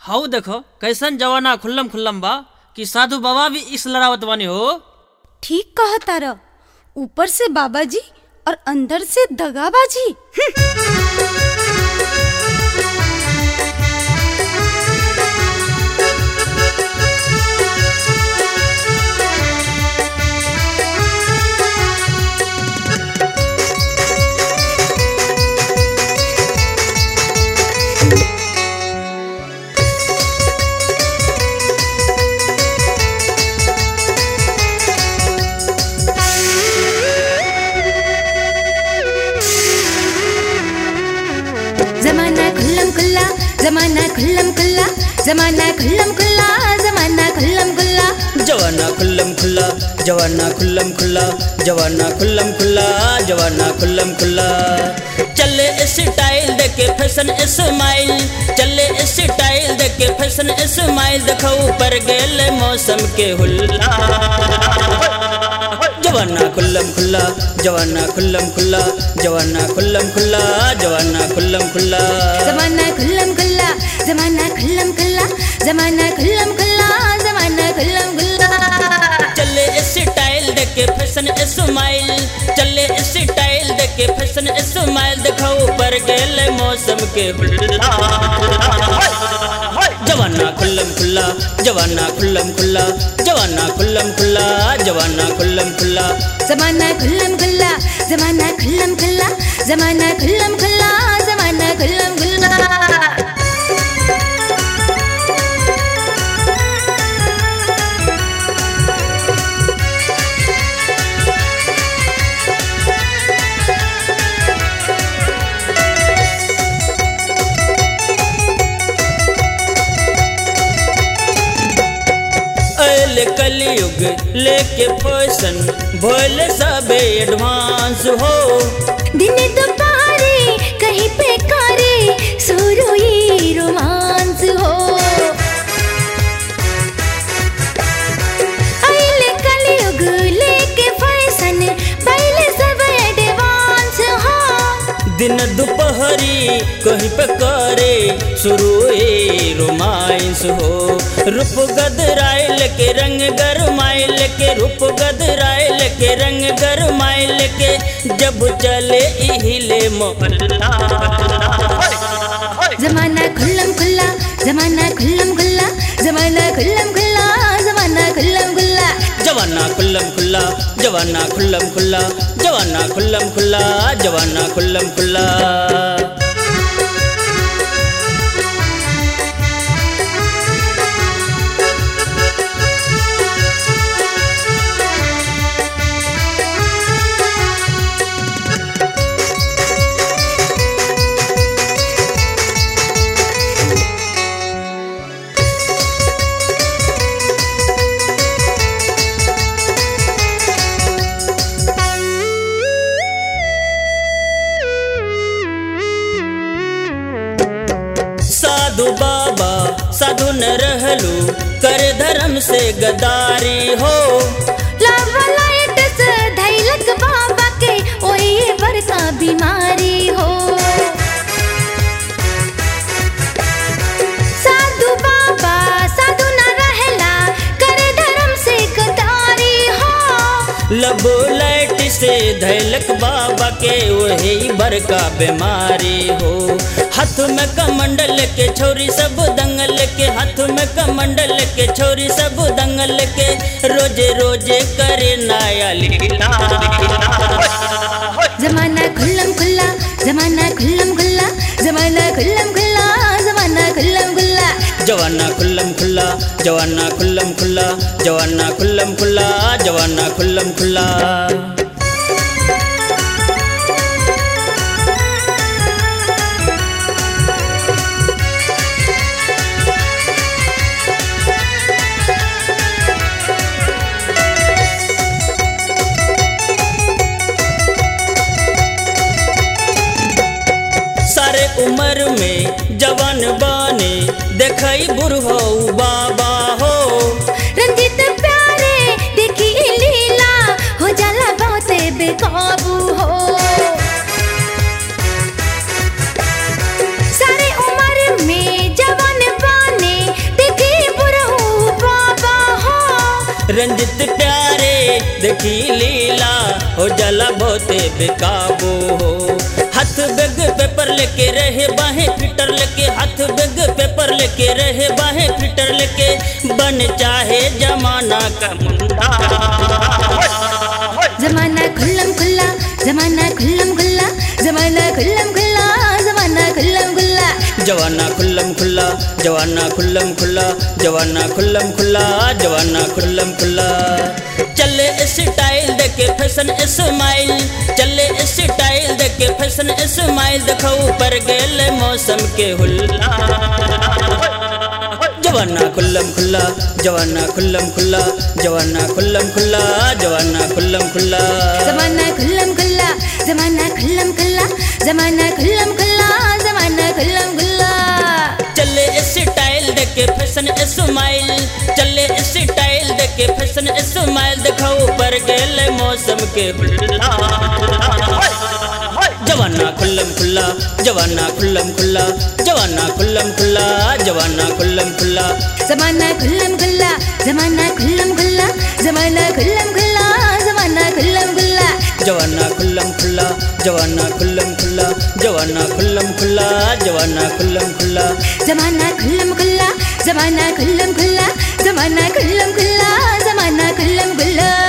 हाउ देखो कैसन जवाना खुल्लम खुल्लम बा कि साधु बाबा भी इस लड़ावत बानी हो। ठीक कहा तारा, ऊपर से बाबा जी और अंदर से दगाबाजी। जमाना खुल्लम खुल्ला, जमाना खुल्लम खुल्ला, जमाना खुल्लम खुल्ला, जमाना खुल्लम खुल्ला, जवाना खुल्लम खुल्ला, जवाना खुल्लम खुल्ला, जवाना खुल्लम खुल्ला, जवाना खुल्लम खुल्ला। चले स्टाइल देखे फैशन स्माइल, चले स्टाइल देखे फैशन स्माइल, देखो ऊपर गेले मौसम के हुल्ला। जवाना खुल्लम खुल्ला, जवाना खुल्लम खुल्ला, जवाना खुल्लम खुल्ला, जवाना खुल्लम खुल्ला। जमाना खुल्लम खुल्ला, जमाना खुल्लम खुल्ला, जमाना खुल्लम खुल्ला, जमाना खुल्लम खुल्ला। चले स्टाइल देखे फैशन स्माइल, चले स्टाइल देखे फैशन स्माइल, देखो ऊपर गेले मौसम के हुल्ला। जवाना खुल्लम खुल्ला, जवाना खुल्लम खुल्ला, जवाना खुल्लम खुल्ला, जवाना खुल्लम खुल्ला। जमाना खुल्लम खुल्ला, जमाना खुल्लम खुल्ला, जमाना खुल्लम खुल्ला, जमाना खुल्लम खुल्ला। कलयुग लेके फैशन भोले सबे एडवांस हो। दिन दोपहरे कहीं पे करे शुरू ही रोमांस हो। अइले कलयुग लेके फैशन पहले सब एडवांस हो। दिन दोपहरी कहीं पे करे शुरू ही रोमांस हो। रूप गदराइल के रंग गरमाइल के, रूप गदराइल के रंग गरमाइल के, जब चले हिले मोहल्ला। जमाना खुल्लम खुल्ला, जमाना खुल्लम खुल्ला, जमाना खुल्लम खुल्ला, जमाना खुल्लम खुल्ला। जवाना खुल्लम खुल्ला, जवाना खुल्लम खुल्ला, जवाना खुल्लम खुल्ला, जवाना खुल्लम खुल्ला। साधु बाबा साधु न रहलू, कर धर्म से गदारी हो। लाइट से धैलक बाबा के ओए बड़का बीमारी हो। साधु बाबा साधु न रहला, कर धर्म से गदारी हो। लबो लाइट से धैलक बाबा के वही बड़का बीमारी हो। हाथ में कमंडल के छोरी सब दंगल के, हाथ में कमंडल के छोरी सब दंगल के, रोजे रोजे करे नया लीला। जमाना खुल्लम खुल्ला, जमाना खुल्लम खुल्ला, जमाना खुल्लम खुल्ला, जमाना खुल्लम खुल्ला। जवाना खुल्लम खुल्ला, जवाना खुल्लम खुल्ला, जवाना खुल्लम खुल्ला, जवाना खुल्लम खुल्ला। सारे उम्र में जवान बाने देखई बुढ़ो बाबा हो। रंजित प्यारे देखी लीला हो जाला बहुत बेकाबू हो। सारे उम्र में जवान बाने रंजित प्यारे देखी लीला हो जाला बहुते बेकाबू हो। हाथ बैग पेपर लेके रहे बाहें फिटर लेके, हाथ बैग पेपर लेके रहे बाहें फिटर लेके, बन चाहे जमाना का मुंडा। जमाना खुल्लम खुल्ला, जमाना खुल्लम खुल्ला, जमाना खुल्लम खुल्ला, जमाना खुल्लम खुल्ला। जवाना खुल्लम खुल्ला, जवाना खुल्लम खुल्ला, जवाना खुल्लम खुल्ला, जवाना खुल्लम खुल्ला। चले स्टाइल देके फैशन स्माइल, चले स्टाइल देके फैशन स्माइल, देखो ऊपर गेले मौसम के हुल्ला। जवाना खुल्लम खुल्ला, जवाना खुल्लम खुल्ला, जवाना खुल्लम खुल्ला, जवाना खुल्लम खुल्ला। जमाना खुल्लम खुल्ला, जमाना खुल्लम खुल्ला, जमाना खुल्लम खुल्ला, जमाना खुल्लम खुल्ला। चले स्टाइल देके फैशन स्माइल, चले स्टाइल देके फैशन स्माइल, देखो ऊपर गेले मौसम के हुल्ला। जवाना खुल्लम खुल्ला, जवाना खुल्लम खुल्ला, जवाना खुल्लम खुल्ला, जवाना खुल्लम खुल्ला। जमाना खुल्लम खुल्ला, जमाना खुल्लम खुल्ला, जमाना खुल्लम खुल्ला, जमाना खुल्लम खुल्ला। जवाना खुल्लम खुल्ला, जवाना खुल्लम खुल्ला, जवाना खुल्लम खुल्ला, जवाना खुल्लम खुल्ला। जमाना खुल्लम खुल्ला, जमाना खुल्लम खुल्ला, जमाना खुल्लम खुल्ला, जमाना खुल्लम खुल्ला।